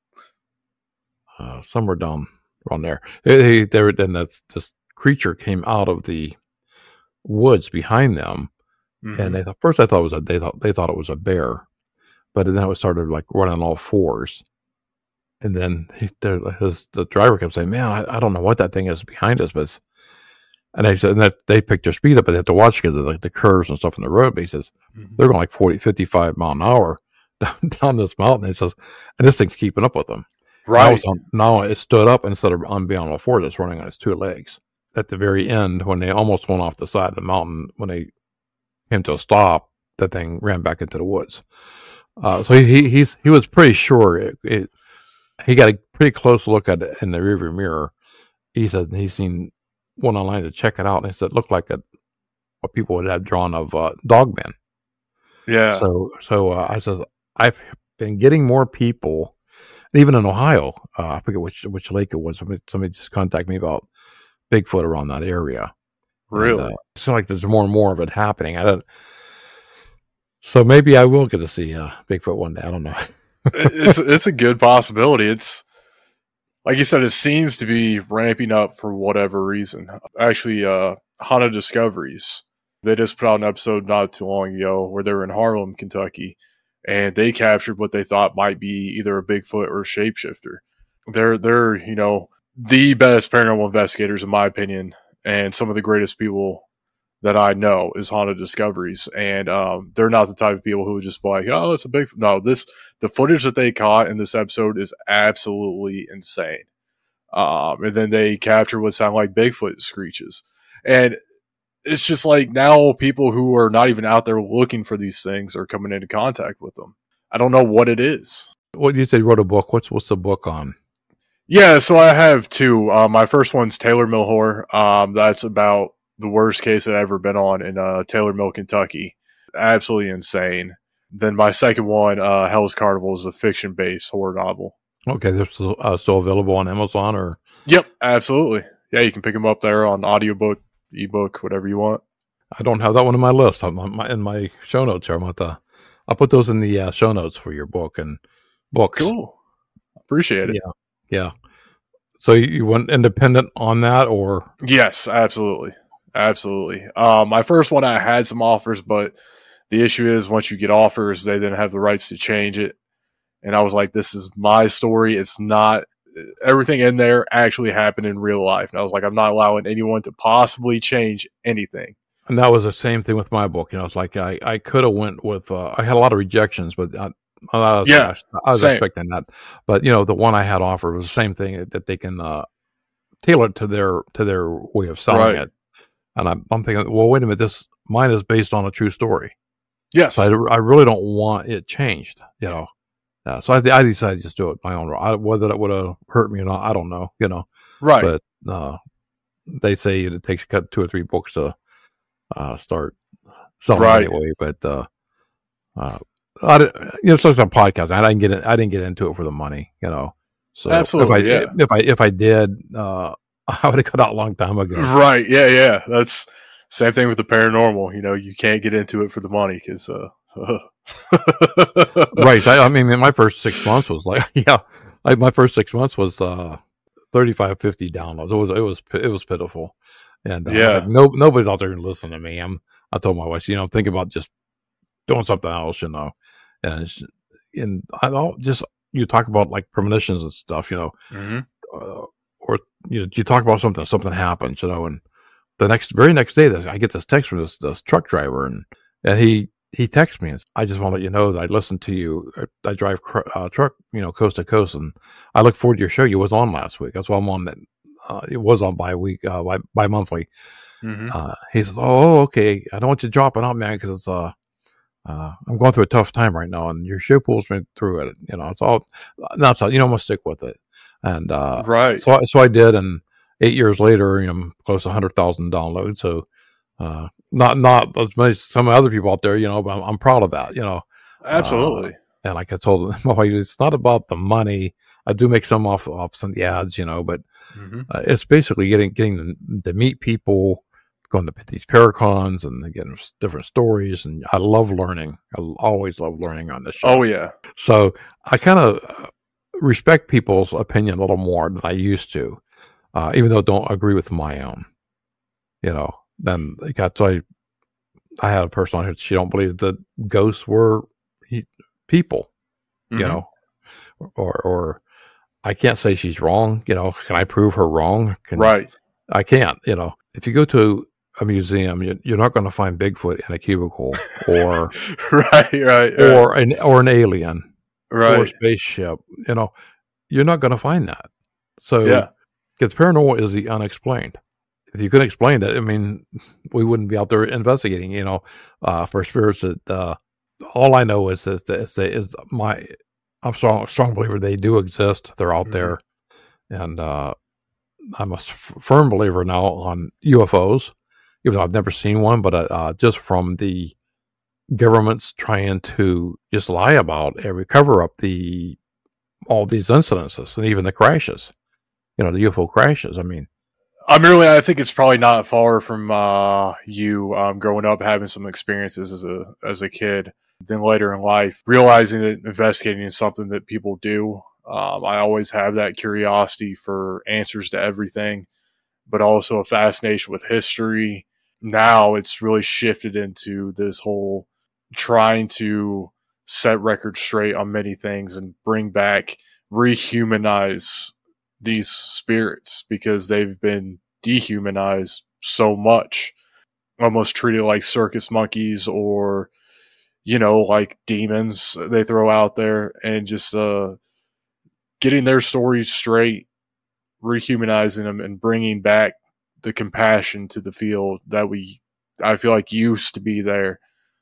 Somewhere down around there. Then this creature came out of the woods behind them, and at first I thought they thought it was a bear, but then it started like running on all fours, and then the driver kept saying, "Man, I don't know what that thing is behind us," but and they said that they picked their speed up, but they have to watch because of the curves and stuff in the road. But he says they're going like 40, 55 mile an hour down this mountain. He says, and this thing's keeping up with them. Right. Now it stood up instead of being on all fours. It's running on its 2 legs. At the very end, when they almost went off the side of the mountain, when they came to a stop, that thing ran back into the woods. So he was pretty sure. He got a pretty close look at it in the rearview mirror. He said he's seen one online to check it out, and he said it looked like what people would have drawn of Dogman. Yeah. So I said, I've been getting more people. Even in Ohio, I forget which lake it was. Somebody just contacted me about Bigfoot around that area. Really? And, it's like there's more and more of it happening. So maybe I will get to see Bigfoot one day. I don't know. It's a good possibility. It's like you said, it seems to be ramping up for whatever reason. Actually, Haunted Discoveries, they just put out an episode not too long ago where they were in Harlem, Kentucky, and they captured what they thought might be either a Bigfoot or a shapeshifter. They're the best paranormal investigators, in my opinion, and some of the greatest people that I know is Haunted Discoveries. And they're not the type of people who would just be like, oh, it's a Bigfoot. No, the footage that they caught in this episode is absolutely insane. And then they capture what sound like Bigfoot screeches. And it's just like now people who are not even out there looking for these things are coming into contact with them. I don't know what it is. What you said you wrote a book. What's the book on? Yeah, so I have 2. My first one's Taylor Mill Horror. That's about the worst case I've ever been on in Taylor Mill, Kentucky. Absolutely insane. Then my second one, Hell's Carnival, is a fiction-based horror novel. Okay, they're still available on Amazon or? Yep, absolutely. Yeah, you can pick them up there on audiobook, ebook, whatever you want. I don't have that one on my list. In my show notes here. I'll put those in the show notes for your book and books. Cool. Appreciate it. Yeah. So you went independent on that, or? Yes, absolutely. My first one, I had some offers, but the issue is once you get offers, they then have the rights to change it. And I was like, this is my story. It's not everything in there actually happened in real life. And I was like, I'm not allowing anyone to possibly change anything. And that was the same thing with my book. It's like I could have went with, I had a lot of rejections, but I was expecting that. But, the one I had offered was the same thing, that they can tailor it to their way of selling it. And I'm thinking, well, wait a minute, mine is based on a true story. Yes. So I really don't want it changed, so I decided to just do it my own way. Whether that would have hurt me or not, I don't know, Right. But they say it takes 2 or 3 books to start selling anyway. But it's just a podcast. I didn't get into it for the money, So absolutely, if I did, I would have cut out a long time ago. Right. Yeah. That's same thing with the paranormal. You can't get into it for the money because. Right. I mean, my first 6 months was my first 6 months was 35, 50 downloads. It was pitiful, and nobody's out there to listen to me. I told my wife, think about just doing something else, and I don't just you talk about like premonitions and stuff, mm-hmm. Or you talk about something happens, and the very next day, I get this text from this truck driver, and he texts me and says, I just want to let you know that I listen to you. I drive truck, coast to coast, and I look forward to your show. You was on last week. That's why I'm on that. It was on bi-monthly. Mm-hmm. He says, oh, okay. I don't want you dropping out, man, because I'm going through a tough time right now, and your show pulls me through it. It's all not so. I'm gonna stick with it, and right. So I did, and 8 years later, I'm close to 100,000 downloads. So. Not as many as some other people out there, but I'm proud of that, Absolutely. And like I told them, it's not about the money. I do make some off some of the ads, but mm-hmm. It's basically getting to meet people, going to these Paracons and getting different stories. And I love learning. I always love learning on this show. Oh yeah. So I kind of respect people's opinion a little more than I used to, even though I don't agree with my own, Then I had a person on here. She don't believe that ghosts were people, mm-hmm. Or I can't say she's wrong. Can I prove her wrong? Right. I can't. If you go to a museum, you're not going to find Bigfoot in a cubicle, or right. or an alien, right, or a spaceship. You're not going to find that. So, yeah, because paranormal is the unexplained. If you couldn't explain it, I mean, we wouldn't be out there investigating, for spirits that, all I know is I'm strong believer they do exist. They're out mm-hmm. there. And, I'm a firm believer now on UFOs, even though I've never seen one, but, just from the governments trying to just lie about and cover up all these incidences and even the crashes, the UFO crashes. I think it's probably not far from you growing up, having some experiences as a kid. Then later in life, realizing that investigating is something that people do. I always have that curiosity for answers to everything, but also a fascination with history. Now it's really shifted into this whole trying to set records straight on many things and rehumanize these spirits because they've been dehumanized so much, almost treated like circus monkeys or, like demons they throw out there, and just getting their stories straight, rehumanizing them, and bringing back the compassion to the field that I feel like used to be there,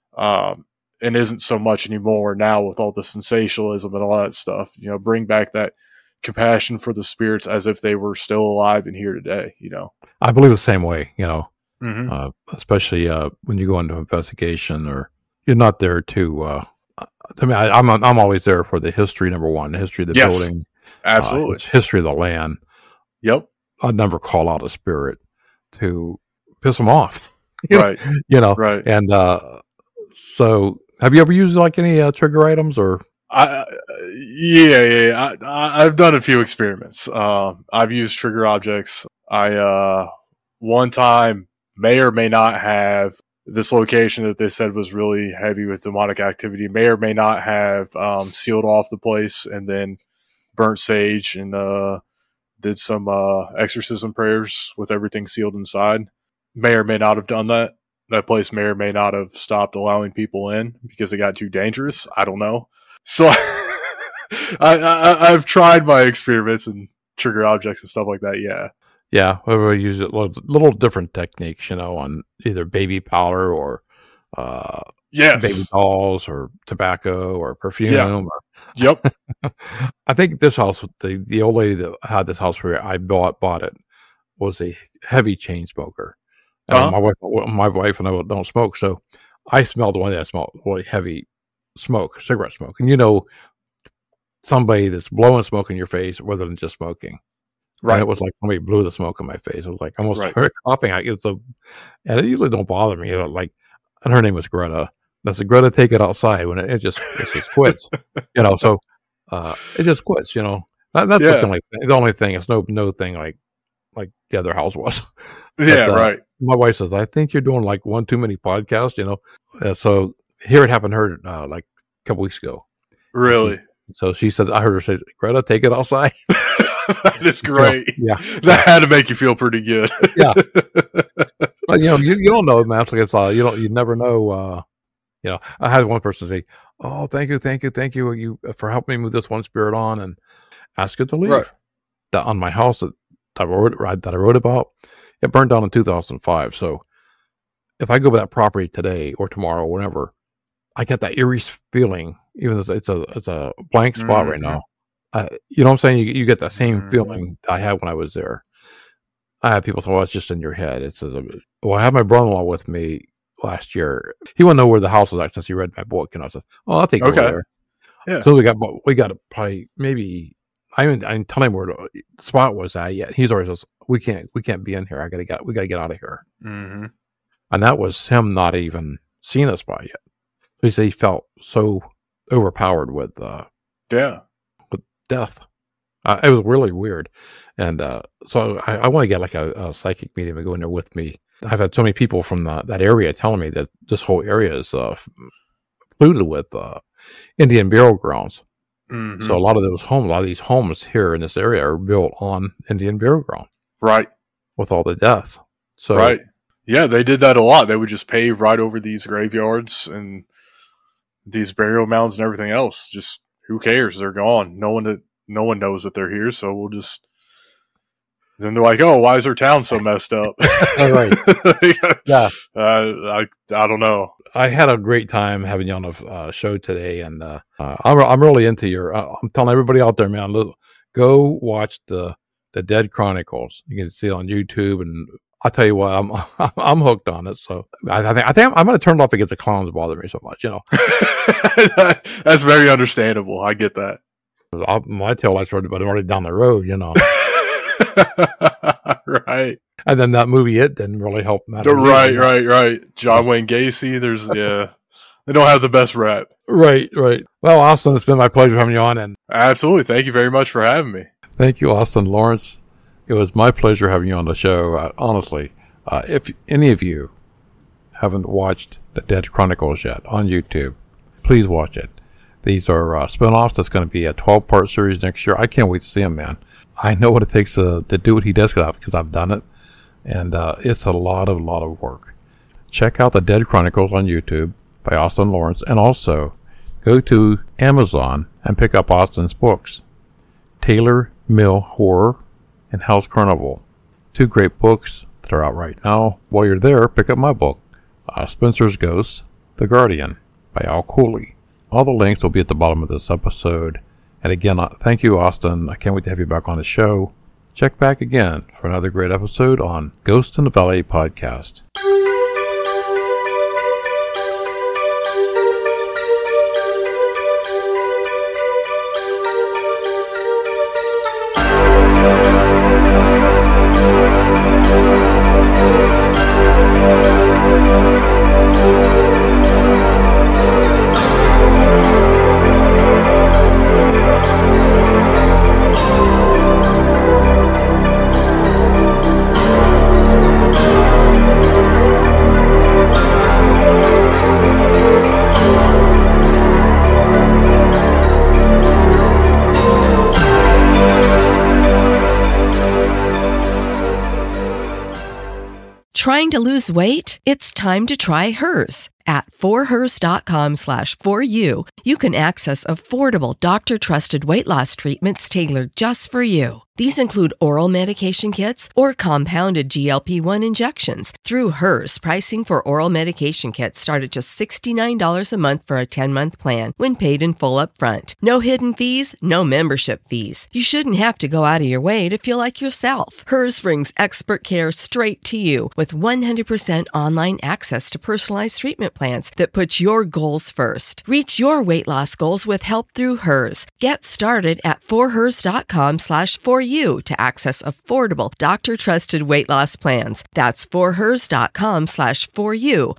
and isn't so much anymore now with all the sensationalism and all that stuff. Bring back that compassion for the spirits as if they were still alive and here today. I believe the same way. mm-hmm. Especially when you go into investigation, or you're not there to me. I'm always there for the history. Number one, the history of the yes. building, Absolutely. It's history of the land. Yep. I'd never call out a spirit to piss them off. Right. Right. And so have you ever used like any trigger items or? Yeah. I've done a few experiments. I've used trigger objects. I one time may or may not have this location that they said was really heavy with demonic activity, may or may not have sealed off the place and then burnt sage and did some exorcism prayers with everything sealed inside. May or may not have done that. That place may or may not have stopped allowing people in because it got too dangerous. I don't know. So I've tried my experiments and trigger objects and stuff like that. Yeah. Yeah, we use a little different techniques, on either baby powder or baby dolls or tobacco or perfume. Yeah. Yep. I think this house, the old lady that had this house where I bought it, was a heavy chain smoker. My wife and I don't smoke, so I smelled the one that smelled really heavy smoke, cigarette smoke, and somebody that's blowing smoke in your face rather than just smoking. Right. And it was like somebody blew the smoke in my face. It was like I almost started coughing. And it usually don't bother me. And her name was Greta. I said, Greta, take it outside when it just quits. So it just quits. That's the only thing. It's no thing like the other house was. Yeah, right. My wife says, I think you're doing like one too many podcasts. So here it happened to her like a couple weeks ago. Really? So she said, I heard her say, Greta, take it outside. That is great. So, yeah, that had to make you feel pretty good. Yeah, but you don't know, man. It's you never know. I had one person say, "Oh, thank you, for helping me move this one spirit on," and ask it to leave. Right. That on my house that I wrote about, it burned down in 2005. So if I go to that property today or tomorrow, or whenever, I get that eerie feeling, even though it's a blank spot right now. You know what I'm saying? You get that same feeling I had when I was there. I had people say, well, it's just in your head. I had my brother-in-law with me last year. He wouldn't know where the house was at since he read my book. I said, oh, I'll take you over there. Yeah. So we got probably maybe, I didn't tell him where the spot was at yet. He's always says, we can't be in here. We got to get out of here. Mm-hmm. And that was him not even seeing a spot yet. So he said he felt so overpowered with death. It was really weird. And so I want to get like a psychic medium to go in there with me. I've had so many people from that area telling me that this whole area is polluted with Indian burial grounds. Mm-hmm. So a lot of these homes here in this area are built on Indian burial ground. Right. With all the deaths. So, right. Yeah, they did that a lot. They would just pave right over these graveyards and these burial mounds and everything else. Just who cares? They're gone. No one knows that they're here. So we'll just. Then they're like, "Oh, why is our town so messed up?" Right. Yeah. I don't know. I had a great time having you on the show today, and I'm really into your. I'm telling everybody out there, man, go watch the Dead Chronicles. You can see it on YouTube, and I'll tell you what, I'm hooked on it. So I think I'm going to turn it off because the clowns bother me so much. That's very understandable. I get that. My tail lights are already down the road. Right. And then that movie, it didn't really help matter. Right. John Wayne Gacy. They don't have the best rap. Right. Well, Austin, it's been my pleasure having you on. And absolutely. Thank you very much for having me. Thank you, Austin Lawrence. It was my pleasure having you on the show. Honestly, if any of you haven't watched the Dead Chronicles yet on YouTube, please watch it. These are spinoffs. That's going to be a 12-part series next year. I can't wait to see them, man. I know what it takes to do what he does because I've done it, and it's a lot of work. Check out the Dead Chronicles on YouTube by Austin Lawrence, and also go to Amazon and pick up Austin's books, Taylor Mill Horror and House Carnival. 2 great books that are out right now. While you're there, pick up my book, Spencer's Ghost, The Guardian by Al Cooley. All the links will be at the bottom of this episode. And again, thank you, Austin. I can't wait to have you back on the show. Check back again for another great episode on Ghost in the Valley podcast. Trying to lose weight? It's time to try Hers. At forhers.com/4u, you can access affordable, doctor-trusted weight loss treatments tailored just for you. These include oral medication kits or compounded GLP-1 injections. Through Hers, pricing for oral medication kits start at just $69 a month for a 10-month plan when paid in full upfront. No hidden fees, no membership fees. You shouldn't have to go out of your way to feel like yourself. Hers brings expert care straight to you with 100% online access to personalized treatment plans that put your goals first. Reach your weight loss goals with help through Hers. Get started at forhers.com/4u to access affordable, doctor-trusted weight loss plans. That's forhers.com/4u,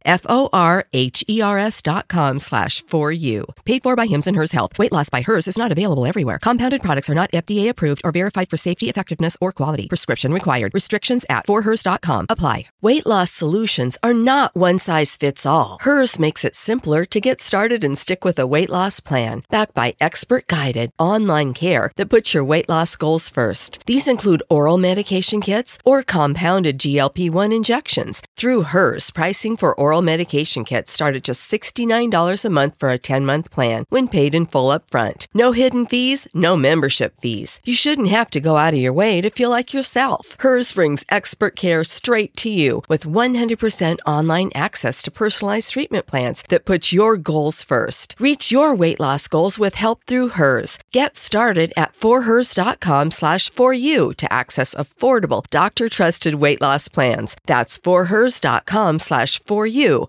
forhers.com/4u. Paid for by Hims and Hers Health. Weight loss by Hers is not available everywhere. Compounded products are not FDA approved or verified for safety, effectiveness, or quality. Prescription required. Restrictions at forhers.com apply. Weight loss solutions are not one size fits all. Hers makes it simpler to get started and stick with a weight loss plan, backed by expert-guided online care that puts your weight loss goals first. These include oral medication kits or compounded GLP-1 injections. Through Hers, pricing for oral medication kits start at just $69 a month for a 10-month plan when paid in full upfront. No hidden fees, no membership fees. You shouldn't have to go out of your way to feel like yourself. Hers brings expert care straight to you with 100% online access to personalized treatment plans that put your goals first. Reach your weight loss goals with help through Hers. Get started at forhers.com/4u to access affordable, doctor-trusted weight loss plans. That's forhers.com/4u,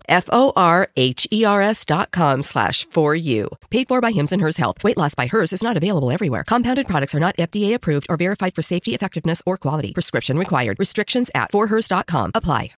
forhers.com/4u. Paid for by Hims and Hers Health. Weight loss by Hers is not available everywhere. Compounded products are not FDA approved or verified for safety, effectiveness, or quality. Prescription required. Restrictions at forhers.com apply.